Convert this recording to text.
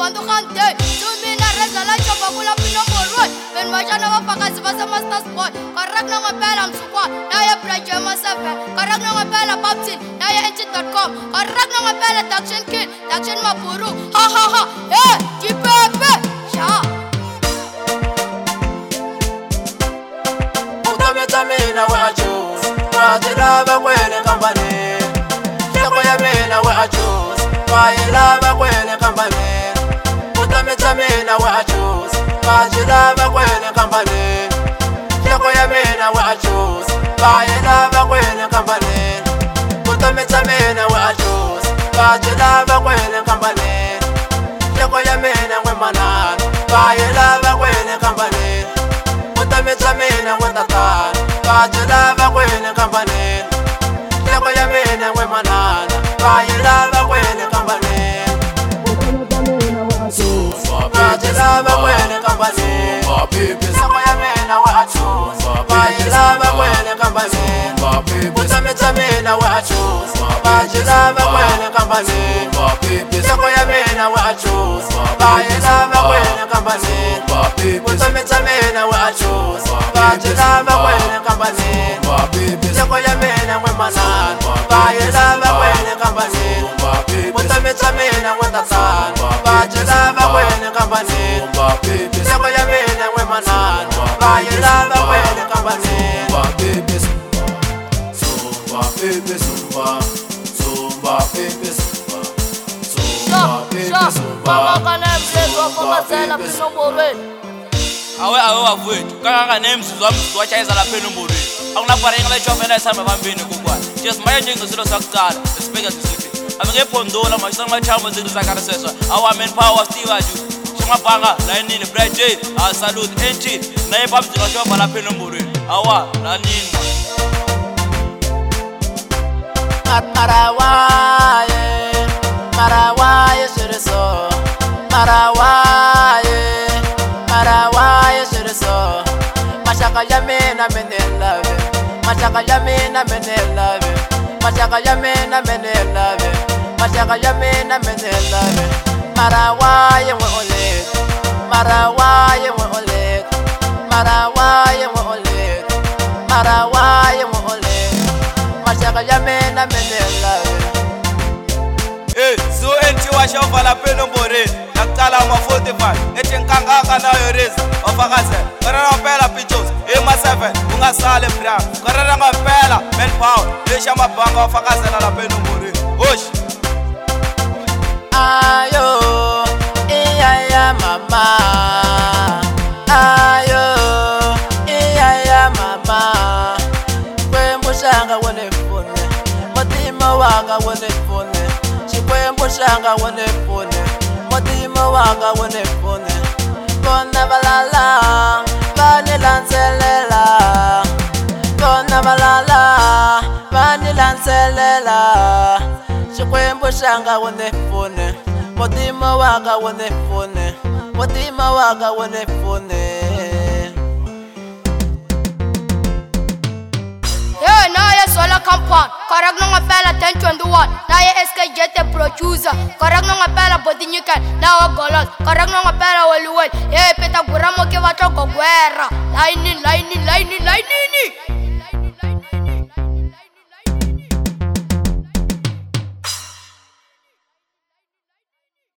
bantu kante Tumina reza la chopa kula pino moroi Ben machana wafakazi basa master sport Karak na ngapela msukwa Na ya Prajama 7 Karak na ngapela Babsin Na ya NC.com Karak na ngapela Dakshin Kid Dakshin Mapuru Ha ha ha Hey Jipepe Sha Mina wa choose Wajilava kwele kambane Shako ya mina wa choose Wajilava kwele kambane Mina wa choose Wajilava kwele kambane Shako ya mina wa choose Wajilava kwele kambane Mina wa choose Wajilava kwele kambane Shako ya mina we manan Wajilava kwele kambane Mina we tatan Wajilava kwele kambane Shako ya mina we manan Wajilava kwele kambane Wajilava kwele kambane Shako ya mina wa choose Wajilava kwele kambane Mina wa choose Wajilava kwele kambane Shako ya mina wa choose Wajilava kwele kambane Mina wa choose Wajilava kwele kambane Shako ya mina we manan Wajilava kwele kambane Mina we tatan Wajilava kwele kambane Shako ya mina we manan Wajilava kwele kambane Zumba baby zumba Zumba baby zumba Zumba baby zumba Awe wavwethu kangaka nemzuzu wamzuzu wachayeza lapha enomborweni akunaparenga lechofena esihamba bambini kokwana nje simaye njengesilo sakuqala esibheka sisithi abengephondola mashisa ngamathamba zethu sakariseswa awamen power Steve shimabhanga layinini Brad J salute NT naye babzilo shoba lapha enomborweni awa lanini Marawaye shiriso Marawaye shiriso Mashaka ya mina menelave Mashaka ya mina menelave Mashaka ya mina menelave Mashaka ya mina menelave Marawaye we olet Marawaye we olet Marawaye we olet Marawaye we olet Mashaka ya mina menelave so enti washofa lapha enomborweni yakuqala ama-45 ethi nkangaka nayo reza wafakazela korera ngempela Pitos ema-7 ungasale bram korera ngempela manpower lexi amabhanga wafakazela lapha enomborweni hoshi ayo iyaya mama ayo iyaya mama kwembushanga wonefone mutima wanga wonefone Shanga wone phone Motima wanga wone phone Kona balala Bani lanselela Kona balala Bani lanselela Shikwembo shanga wone phone Motima wanga wone phone Motima wanga wone phone Solar compound, correct no ngapela 1021. Na ye SKJ the producer, correct no ngapela Bodinyika. Na wa Golos, correct no ngapela Woluwel. Ye peta guramo ke batlo go guerra. Line.